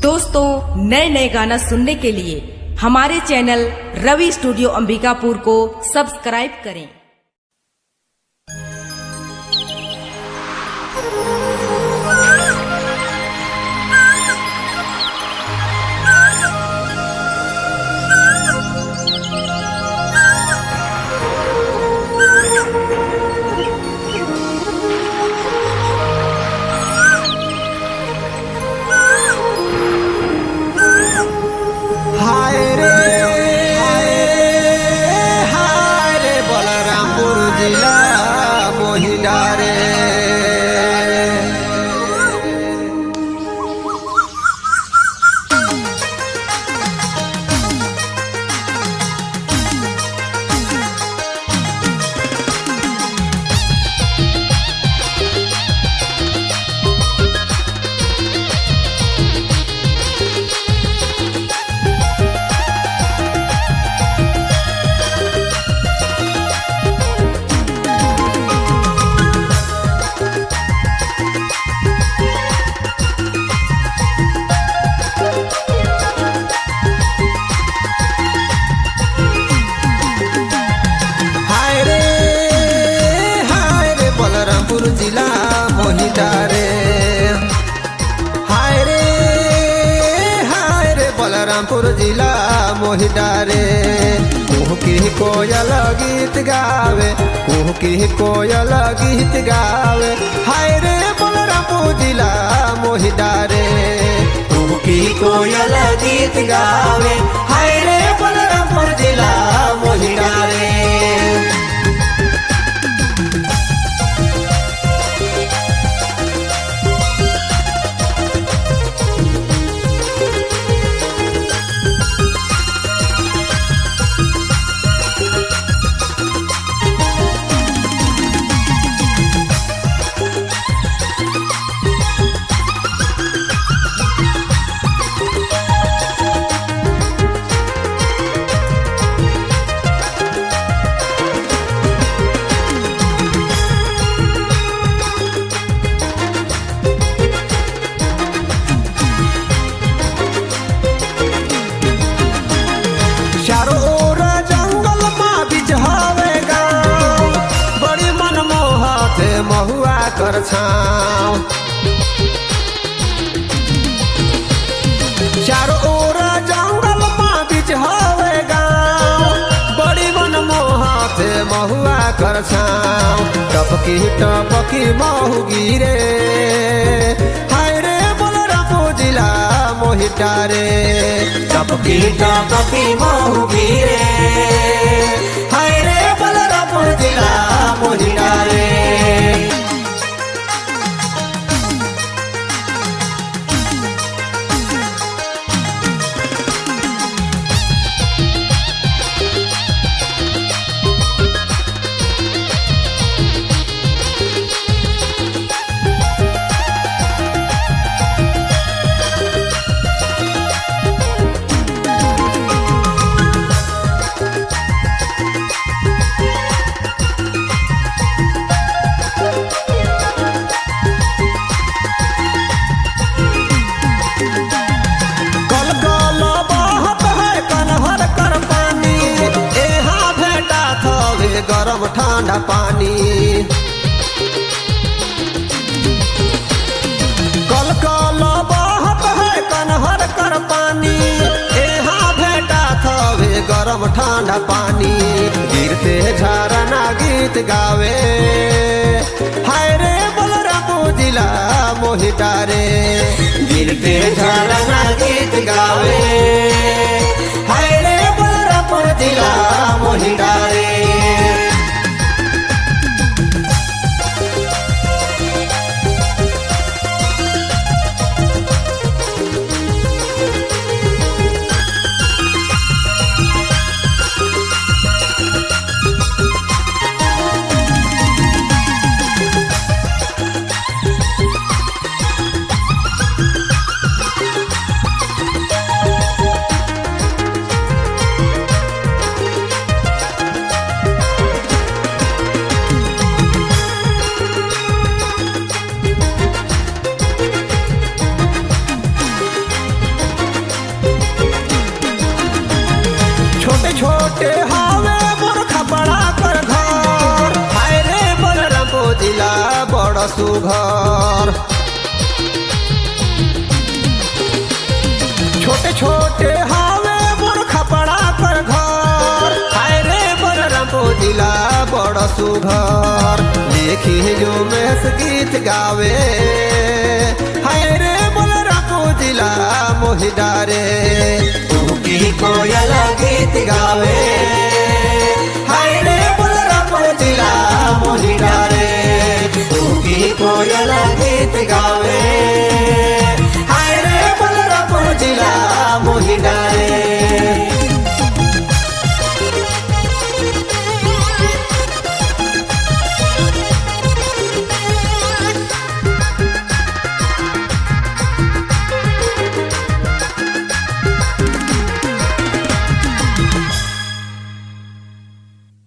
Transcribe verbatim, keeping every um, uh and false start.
दोस्तों, नए नए गाना सुनने के लिए हमारे चैनल रवि स्टूडियो अंबिकापुर को सब्सक्राइब करें। जिला मोहिता रे हाय रे हाय रे बलरामपुर जिला मोहिता रे कुह की कोयल गीत गावे कुह की कोयल गीत गावे हाय रे बलरामपुर जिला मोहिता रे कुह की कोयल गीत गावे हाय रे बलरामपुर जिला मोहिता रे। महुआ कर छाँव चारों ओर जंगल माँ बीच हवे गाँव बड़ी मन मोहत महुआ कर छाँव टपकी टपकी महु गिरे हाय रे बलरामपुर जिला मोहिता रे टपकी टपकी महु गिरे हाय रे बलरामपुर जिला मोहिता रे। गरम ठंडा पानी कल कल बहत है कनहर कर पानी यहाँ भेटा थवे गरम ठंडा पानी गिरते झरना गीत गावे हाय रे बलरामपुर जिला मोहिता रे गिरते झरना गीत गावे हाय रे बलरामपुर जिला मोहिता रे। बड़ सुघर। छोटे छोटे हावे मोर खपड़ा कर घर, हाय रे बलरामपुर जिला बड़ सुघर। देखी जो मेस गीत गावे, हाय रे बलरामपुर जिला मोहिडारे। कुकी कोयल गीत गावे, हाय रे बलरामपुर जिला मोहिडारे। कुकी कोयल गीत गावे,